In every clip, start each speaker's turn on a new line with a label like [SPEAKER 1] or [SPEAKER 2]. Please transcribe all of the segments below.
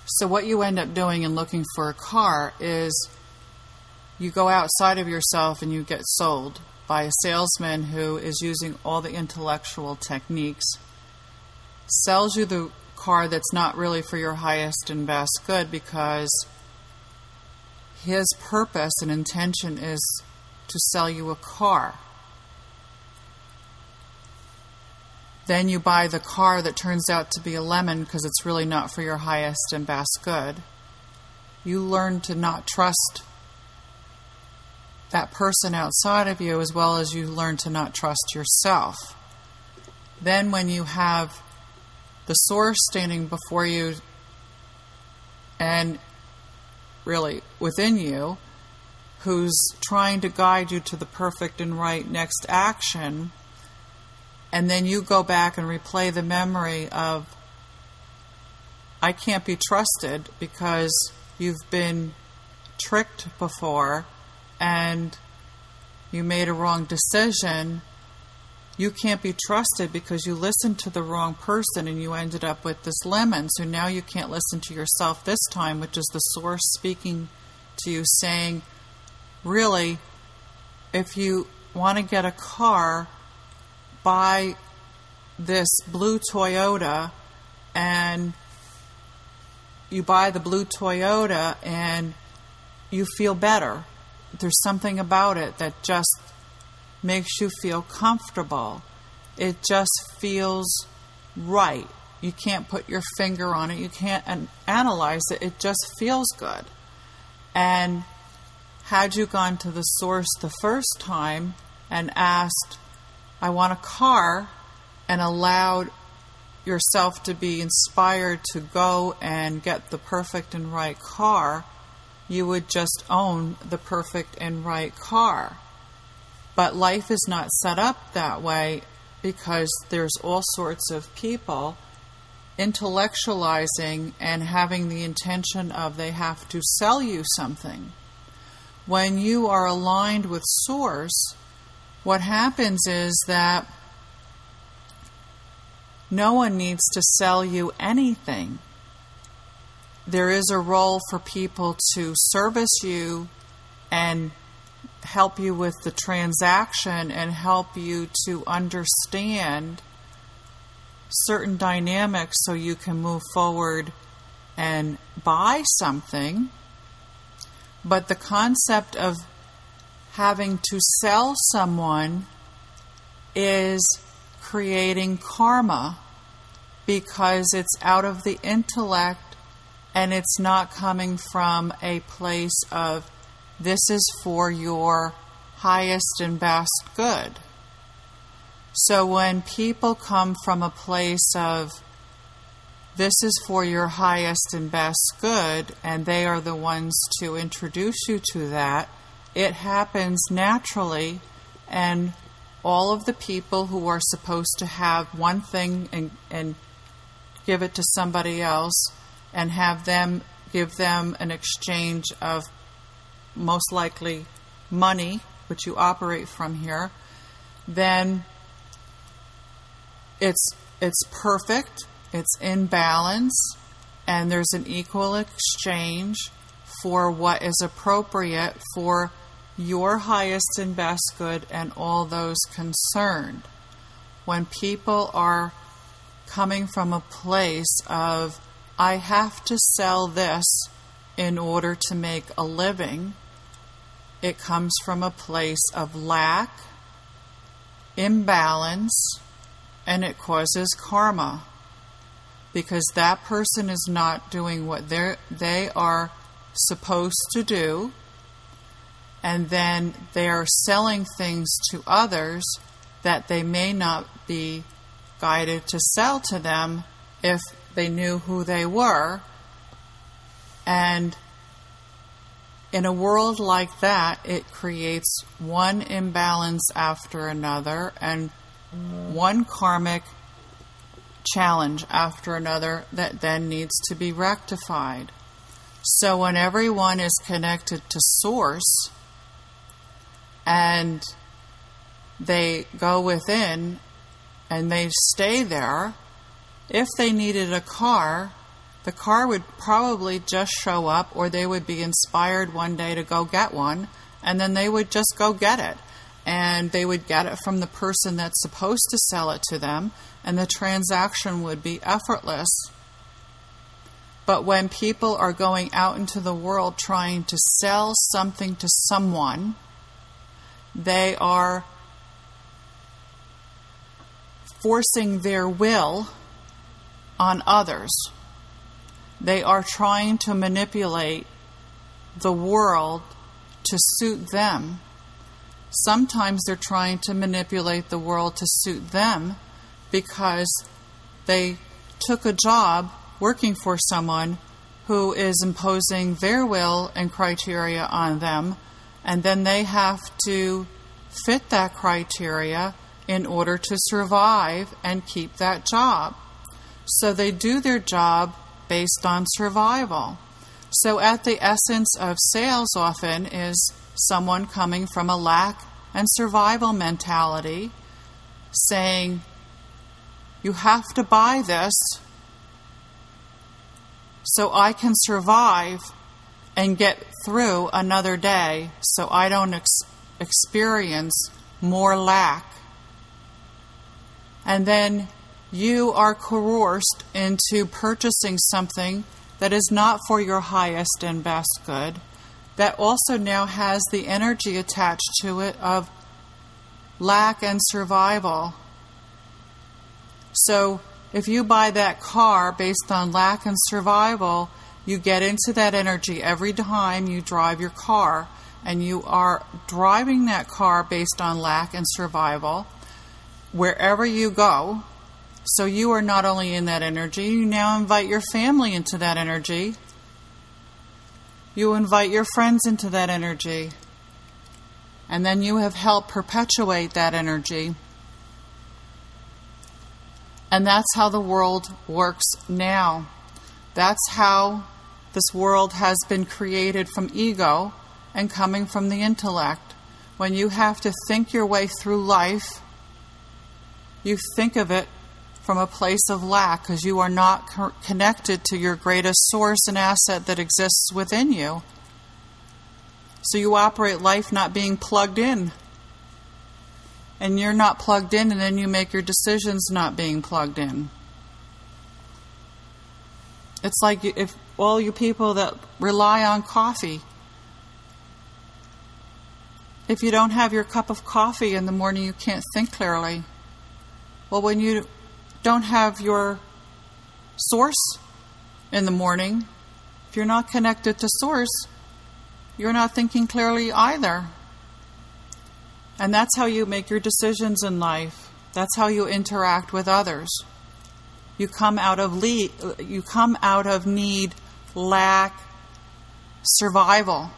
[SPEAKER 1] So what you end up doing in looking for a car is you go outside of yourself and you get sold by a salesman who is using all the intellectual techniques, sells you the car that's not really for your highest and best good because his purpose and intention is to sell you a car. Then you buy the car that turns out to be a lemon because it's really not for your highest and best good. You learn to not trust that person outside of you as well as you learn to not trust yourself. Then when you have the source standing before you and really within you, who's trying to guide you to the perfect and right next action, and then you go back and replay the memory of, I can't be trusted because you've been tricked before and you made a wrong decision. You can't be trusted because you listened to the wrong person and you ended up with this lemon. So now you can't listen to yourself this time, which is the source speaking to you saying, really, if you want to get a car, buy this blue Toyota, and you buy the blue Toyota and you feel better. There's something about it that just makes you feel comfortable. It just feels right. You can't put your finger on it. You can't analyze it. It just feels good. And had you gone to the source the first time and asked, I want a car, and allowed yourself to be inspired to go and get the perfect and right car, you would just own the perfect and right car. But life is not set up that way because there's all sorts of people intellectualizing and having the intention of they have to sell you something. When you are aligned with Source, what happens is that no one needs to sell you anything. There is a role for people to service you and help you with the transaction and help you to understand certain dynamics so you can move forward and buy something. But the concept of having to sell someone is creating karma because it's out of the intellect and it's not coming from a place of this is for your highest and best good. So when people come from a place of this is for your highest and best good, and they are the ones to introduce you to that, it happens naturally, and all of the people who are supposed to have one thing and give it to somebody else and have them give them an exchange of most likely money, which you operate from here, then it's perfect, it's in balance, and there's an equal exchange for what is appropriate for your highest and best good and all those concerned. When people are coming from a place of, I have to sell this in order to make a living, it comes from a place of lack, imbalance, and it causes karma. Because that person is not doing what they are supposed to do, and then they are selling things to others that they may not be guided to sell to them if they knew who they were. And in a world like that, it creates one imbalance after another and one karmic challenge after another that then needs to be rectified. So when everyone is connected to Source and they go within and they stay there, if they needed a car, the car would probably just show up, or they would be inspired one day to go get one, and then they would just go get it. And they would get it from the person that's supposed to sell it to them, and the transaction would be effortless. But when people are going out into the world trying to sell something to someone, they are forcing their will on others. They are trying to manipulate the world to suit them. Sometimes they're trying to manipulate the world to suit them because they took a job working for someone who is imposing their will and criteria on them, and then they have to fit that criteria in order to survive and keep that job. So they do their job based on survival. So at the essence of sales often is someone coming from a lack and survival mentality saying, you have to buy this so I can survive and get through another day so I don't experience more lack. And then you are coerced into purchasing something that is not for your highest and best good, that also now has the energy attached to it of lack and survival. So if you buy that car based on lack and survival, you get into that energy every time you drive your car, and you are driving that car based on lack and survival wherever you go. So you are not only in that energy, you now invite your family into that energy. You invite your friends into that energy. And then you have helped perpetuate that energy. And that's how the world works now. That's how this world has been created from ego and coming from the intellect. When you have to think your way through life, you think of it from a place of lack because you are not connected to your greatest source and asset that exists within you. So you operate life not being plugged in. And you're not plugged in, and then you make your decisions not being plugged in. It's like if all you people that rely on coffee, if you don't have your cup of coffee in the morning, you can't think clearly. Well, when you don't have your source in the morning, if you're not connected to source, you're not thinking clearly either. And that's how you make your decisions in life. That's how you interact with others. You come out of need, lack, survival,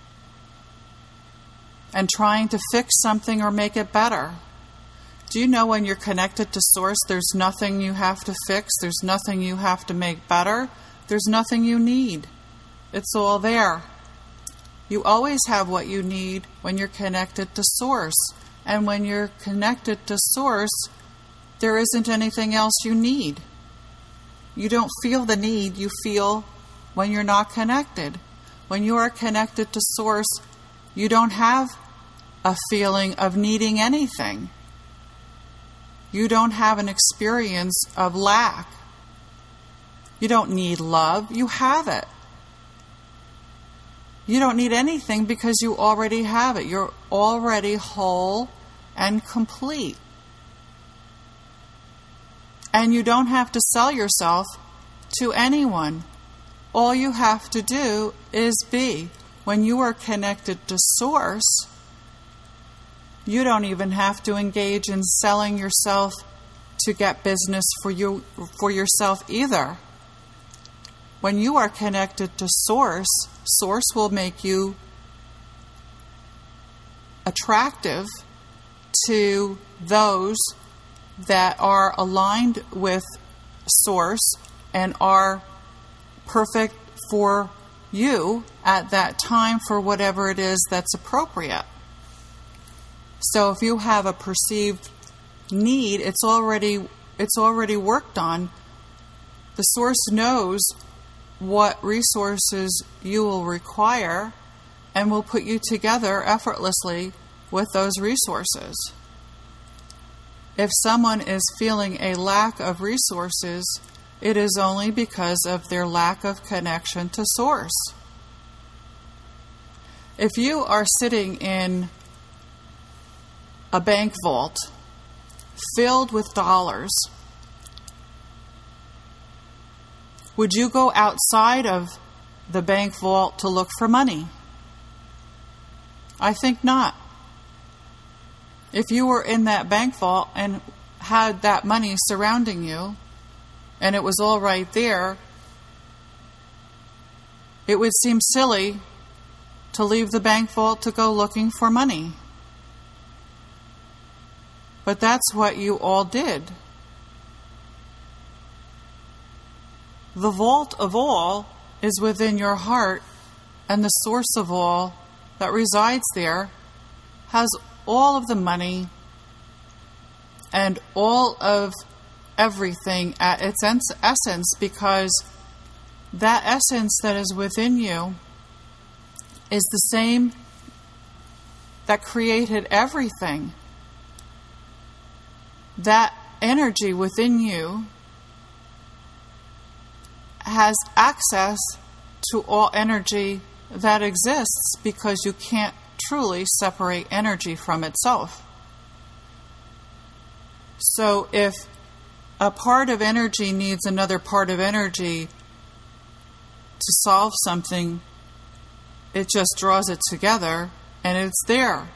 [SPEAKER 1] and trying to fix something or make it better. Do you know when you're connected to source, there's nothing you have to fix, there's nothing you have to make better, there's nothing you need. It's all there. You always have what you need when you're connected to source. And when you're connected to source, there isn't anything else you need. You don't feel the need you feel when you're not connected. When you are connected to source, you don't have a feeling of needing anything. You don't have an experience of lack. You don't need love. You have it. You don't need anything because you already have it. You're already whole and complete. And you don't have to sell yourself to anyone. All you have to do is be. When you are connected to source, you don't even have to engage in selling yourself to get business for yourself either. When you are connected to source, source will make you attractive to those that are aligned with source and are perfect for you at that time for whatever it is that's appropriate. So if you have a perceived need, it's already worked on. The source knows what resources you will require and will put you together effortlessly with those resources. If someone is feeling a lack of resources, it is only because of their lack of connection to Source. If you are sitting in a bank vault filled with dollars, would you go outside of the bank vault to look for money? I think not. If you were in that bank vault and had that money surrounding you, and it was all right there, it would seem silly to leave the bank vault to go looking for money. But that's what you all did. The vault of all is within your heart, and the source of all that resides there has all of the money and all of everything at its essence, because that essence that is within you is the same that created everything. That energy within you has access to all energy that exists, because you can't truly separate energy from itself. So if a part of energy needs another part of energy to solve something, it just draws it together and it's there.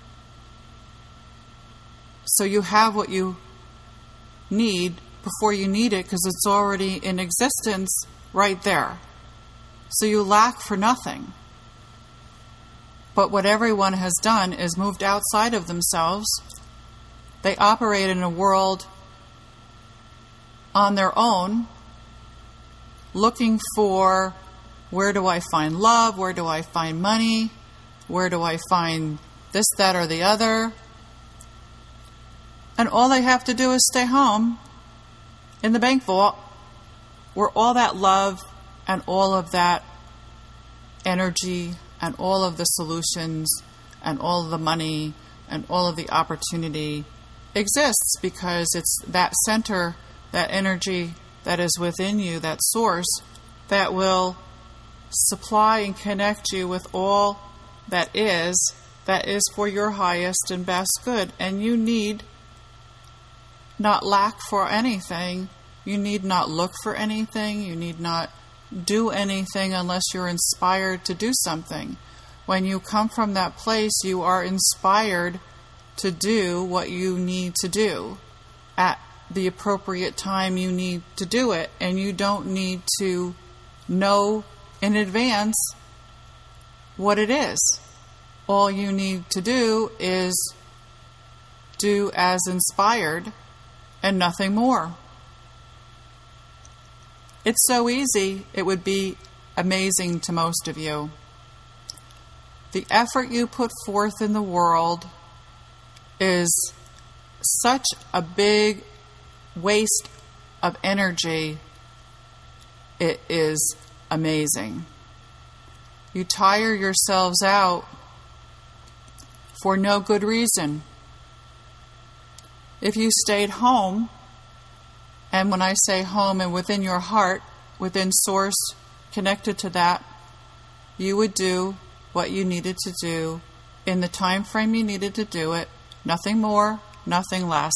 [SPEAKER 1] So you have what you need before you need it, because it's already in existence right there. So you lack for nothing. But what everyone has done is moved outside of themselves. They operate in a world on their own, looking for, where do I find love? Where do I find money? Where do I find this, that, or the other? And all they have to do is stay home in the bank vault, where all that love and all of that energy and all of the solutions and all of the money and all of the opportunity exists, because it's that center, that energy that is within you, that source, that will supply and connect you with all that is for your highest and best good. And you need not lack for anything. You need not look for anything. You need not do anything unless you're inspired to do something. When you come from that place, you are inspired to do what you need to do at the appropriate time you need to do it, and you don't need to know in advance what it is. All you need to do is do as inspired and nothing more. It's so easy, it would be amazing to most of you. The effort you put forth in the world is such a big waste of energy. It is amazing. You tire yourselves out for no good reason. If you stayed home, and when I say home and within your heart, within Source, connected to that, you would do what you needed to do in the time frame you needed to do it, nothing more, nothing less.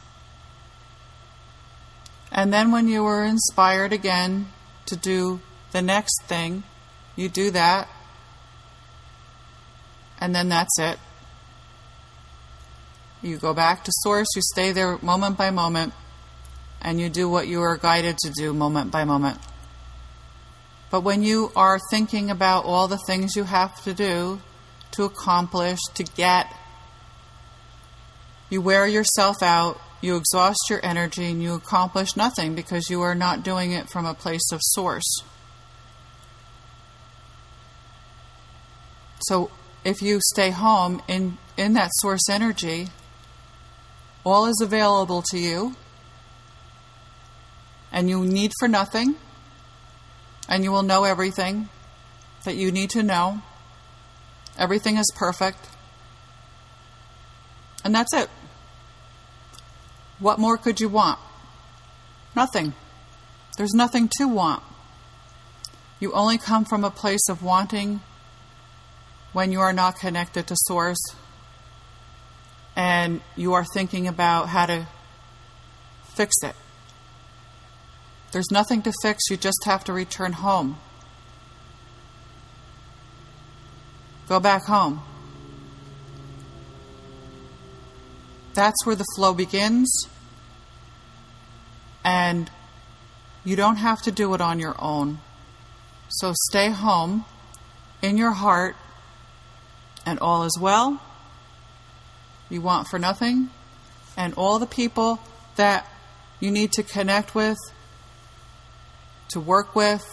[SPEAKER 1] And then when you were inspired again to do the next thing, you do that, and then that's it. You go back to Source, you stay there moment by moment, and you do what you are guided to do moment by moment. But when you are thinking about all the things you have to do, to accomplish, to get, you wear yourself out, you exhaust your energy, and you accomplish nothing, because you are not doing it from a place of Source. So if you stay home in that Source energy, all is available to you, and you need for nothing. and you will know everything that you need to know. Everything is perfect. And that's it. What more could you want? Nothing. There's nothing to want. You only come from a place of wanting when you are not connected to Source and you are thinking about how to fix it. There's nothing to fix. You just have to return home. Go back home. That's where the flow begins. And you don't have to do it on your own. So stay home in your heart, and all is well. You want for nothing. And all the people that you need to connect with, to work with,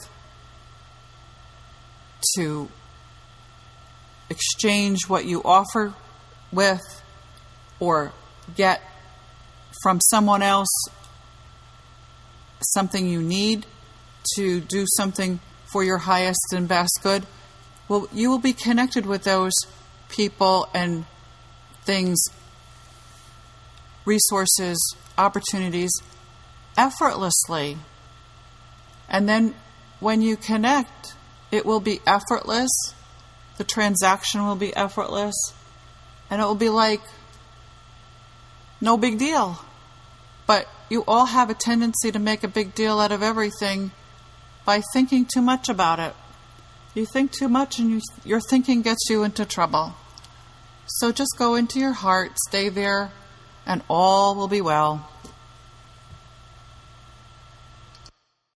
[SPEAKER 1] to exchange what you offer with, or get from someone else something you need to do something for your highest and best good, well, you will be connected with those people and things, resources, opportunities effortlessly. And then when you connect, it will be effortless. The transaction will be effortless. And it will be like no big deal. But you all have a tendency to make a big deal out of everything by thinking too much about it. You think too much and your thinking gets you into trouble. So just go into your heart, stay there, and all will be well.